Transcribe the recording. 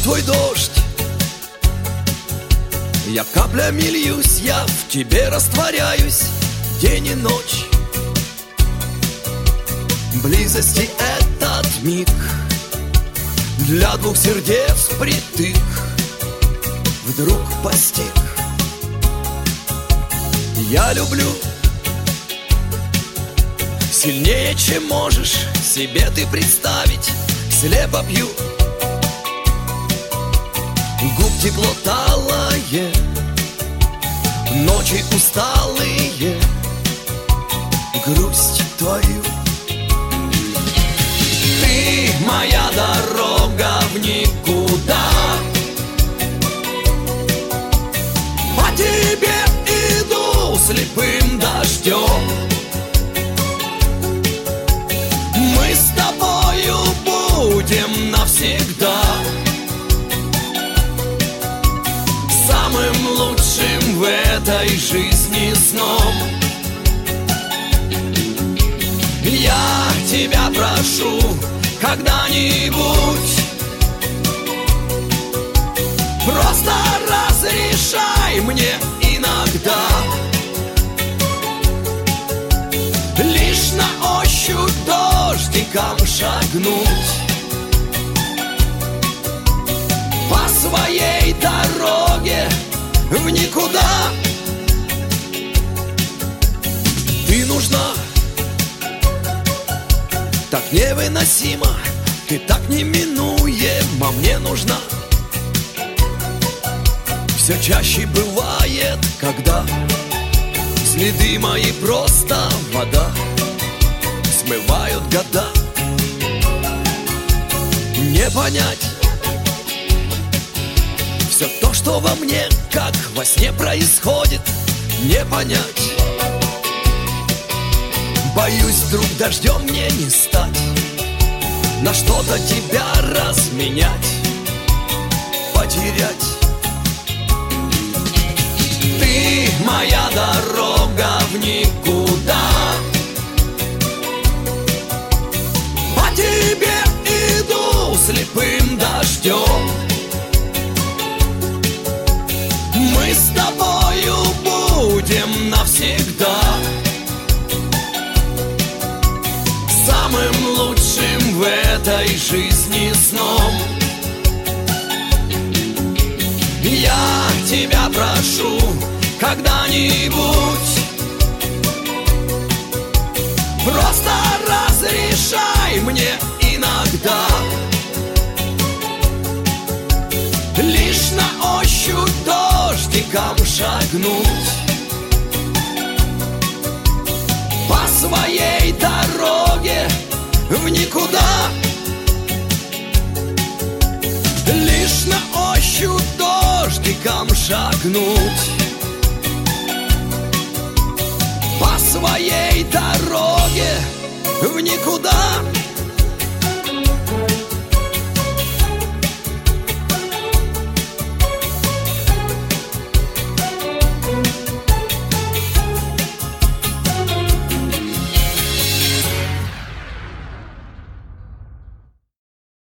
твой дождь. Я каплями льюсь, я в тебе растворяюсь день и ночь. Близости этот миг для двух сердец притык вдруг постиг. Я люблю сильнее, чем можешь себе ты представить. Слепо пью губ тепло талое, ночи усталые, грусть твою. Ты моя дорога в никуда, по тебе иду слепым дождем. Мы с тобою будем навсегда самым лучшим в этой жизни сном. Я тебя прошу когда-нибудь, просто разрешай мне иногда лишь на ощупь дождиком шагнуть по своей дороге в никуда. Ты нужна так невыносимо, ты так неминуема мне нужна. Все чаще бывает, когда следы мои просто вода смывают года. Не понять все то, что во мне, как во сне происходит, не понять. Боюсь, вдруг дождем мне не стать, на что-то тебя разменять, потерять. Ты моя дорога в никуда, по тебе иду слепым дождем. Мы с тобою будем навсегда самым лучшим в этой жизни сном. Я тебя прошу когда-нибудь, просто разрешай мне иногда лишь на ощупь дождиком шагнуть по своей дороге в никуда. Лишь на ощупь дождиком шагнуть по своей дороге в никуда.